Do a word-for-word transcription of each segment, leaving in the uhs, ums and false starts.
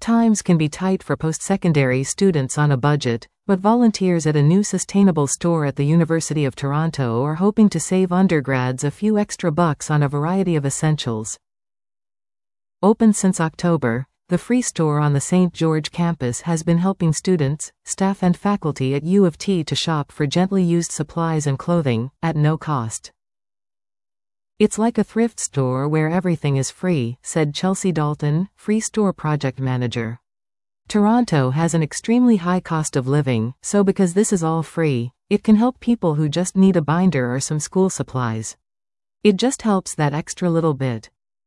Times can be tight for post-secondary students on a budget, but volunteers at a new sustainable store at the University of Toronto are hoping to save undergrads a few extra bucks on a variety of essentials. Open since October, the free store on the Saint George campus has been helping students, staff and faculty at U of T to shop for gently used supplies and clothing, at no cost. It's like a thrift store where everything is free, said Chelsea Dalton, Free Store Project Manager. Toronto has an extremely high cost of living, so because this is all free, it can help people who just need a binder or some school supplies. It just helps that extra little bit.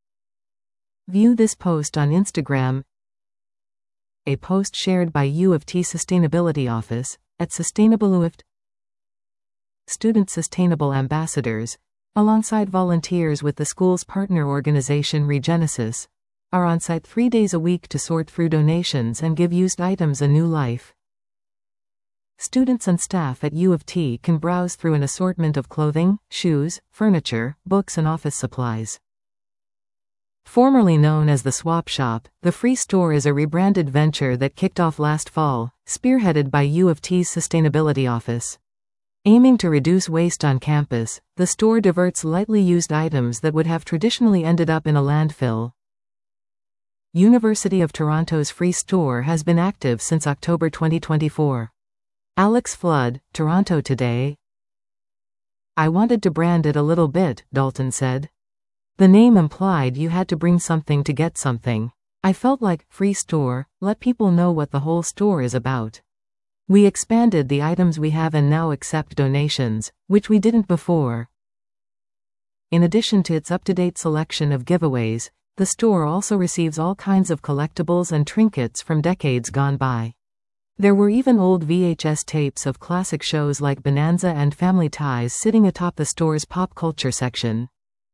View this post on Instagram. A post shared by U of T Sustainability Office, at Sustainable U of T. Student Sustainable Ambassadors, alongside volunteers with the school's partner organization Regenesis, are on site three days a week to sort through donations and give used items a new life. Students and staff at U of T can browse through an assortment of clothing, shoes, furniture, books and office supplies. Formerly known as the Swap Shop, the Free Store is a rebranded venture that kicked off last fall, spearheaded by U of T's Sustainability Office. Aiming to reduce waste on campus, the store diverts lightly used items that would have traditionally ended up in a landfill. University of Toronto's Free Store has been active since October twenty twenty-four. Alex Flood, Toronto Today. I wanted to brand it a little bit, Dalton said. The name implied you had to bring something to get something. I felt like, Free Store, let people know what the whole store is about. We expanded the items we have and now accept donations, which we didn't before. In addition to its up-to-date selection of giveaways, the store also receives all kinds of collectibles and trinkets from decades gone by. There were even old V H S tapes of classic shows like Bonanza and Family Ties sitting atop the store's pop culture section.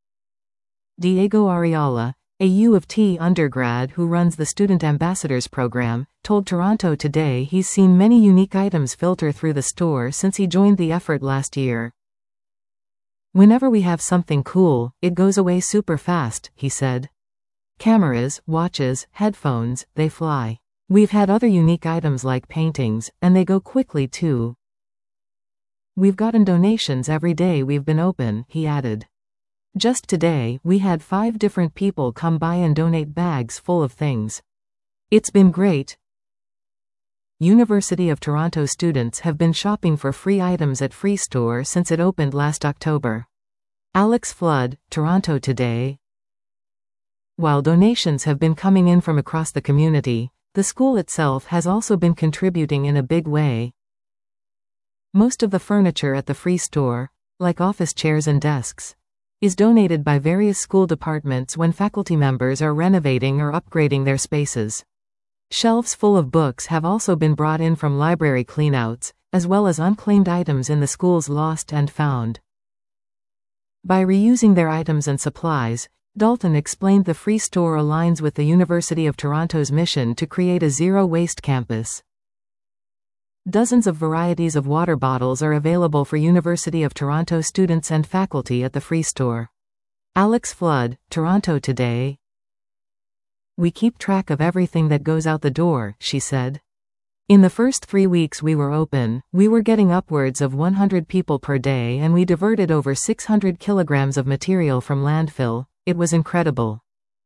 Diego Arriola, a U of T undergrad who runs the Student Ambassadors program, told Toronto Today he's seen many unique items filter through the store since he joined the effort last year. Whenever we have something cool, it goes away super fast, he said. Cameras, watches, headphones, they fly. We've had other unique items like paintings, and they go quickly too. We've gotten donations every day we've been open, he added. Just today, we had five different people come by and donate bags full of things. It's been great. University of Toronto students have been shopping for free items at Free Store since it opened last October. Alex Flood, Toronto Today. While donations have been coming in from across the community, the school itself has also been contributing in a big way. Most of the furniture at the Free Store, like office chairs and desks, is donated by various school departments when faculty members are renovating or upgrading their spaces. Shelves full of books have also been brought in from library cleanouts, as well as unclaimed items in the school's lost and found. By reusing their items and supplies, Dalton explained the Free Store aligns with the University of Toronto's mission to create a zero-waste campus. Dozens of varieties of water bottles are available for University of Toronto students and faculty at the Free Store. Alex Flood, Toronto Today. We keep track of everything that goes out the door, she said. In the first three weeks we were open, we were getting upwards of one hundred people per day and we diverted over six hundred kilograms of material from landfill. It was incredible.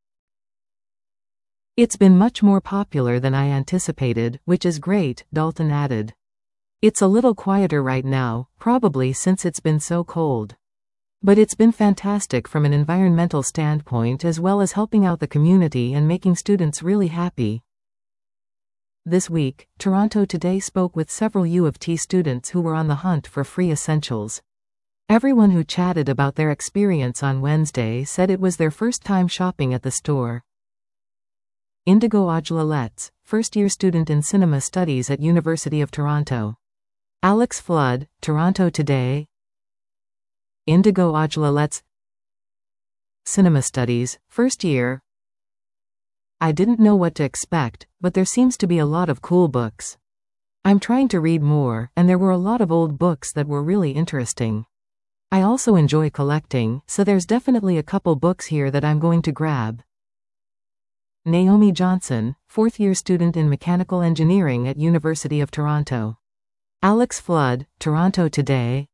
It's been much more popular than I anticipated, which is great, Dalton added. It's a little quieter right now, probably since it's been so cold. But it's been fantastic from an environmental standpoint as well as helping out the community and making students really happy. This week, Toronto Today spoke with several U of T students who were on the hunt for free essentials. Everyone who chatted about their experience on Wednesday said it was their first time shopping at the store. Indigo Ojla-Letts, first-year student in cinema studies at University of Toronto. Alex Flood, Toronto Today. Indigo Ojla-Letts, cinema studies, first year. I didn't know what to expect, but there seems to be a lot of cool books. I'm trying to read more, and there were a lot of old books that were really interesting. I also enjoy collecting, so there's definitely a couple books here that I'm going to grab. Naomi Johnson, fourth-year student in mechanical engineering at University of Toronto. Alex Flood, Toronto Today.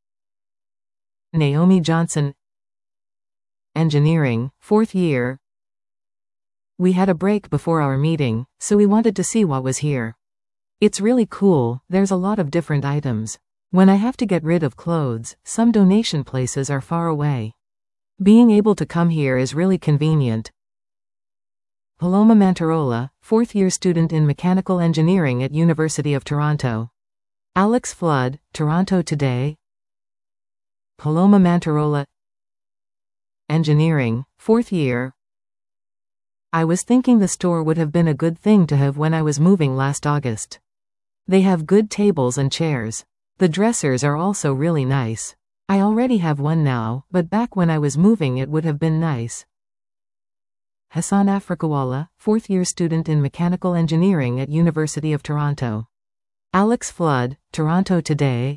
Naomi Johnson, engineering, fourth year. We had a break before our meeting, so we wanted to see what was here. It's really cool, there's a lot of different items. When I have to get rid of clothes, some donation places are far away. Being able to come here is really convenient. Paloma Mantarola, fourth-year student in mechanical engineering at University of Toronto. Alex Flood, Toronto Today. Paloma Mantarola, engineering, fourth year. I was thinking the store would have been a good thing to have when I was moving last August. They have good tables and chairs. The dressers are also really nice. I already have one now, but back when I was moving it would have been nice. Hassan Afrikawala, fourth-year student in mechanical engineering at University of Toronto. Alex Flood, Toronto Today.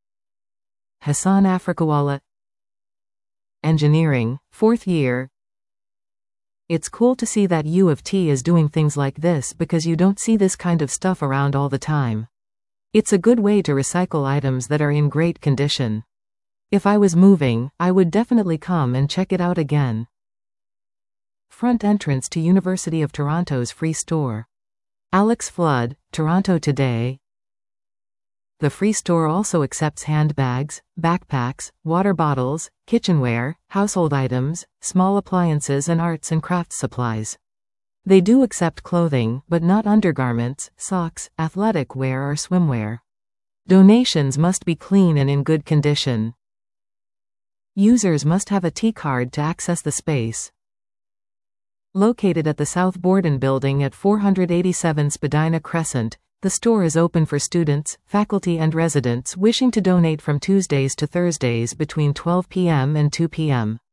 Hassan Afrikawala, engineering, fourth year. It's cool to see that U of T is doing things like this because you don't see this kind of stuff around all the time. It's a good way to recycle items that are in great condition. If I was moving, I would definitely come and check it out again. Front entrance to University of Toronto's free store. Alex Flood, Toronto Today. The free store also accepts handbags, backpacks, water bottles, kitchenware, household items, small appliances and arts and crafts supplies. They do accept clothing, but not undergarments, socks, athletic wear or swimwear. Donations must be clean and in good condition. Users must have a T-card to access the space. Located at the South Borden Building at four eighty-seven Spadina Crescent, the store is open for students, faculty and residents wishing to donate from Tuesdays to Thursdays between twelve p m and two p m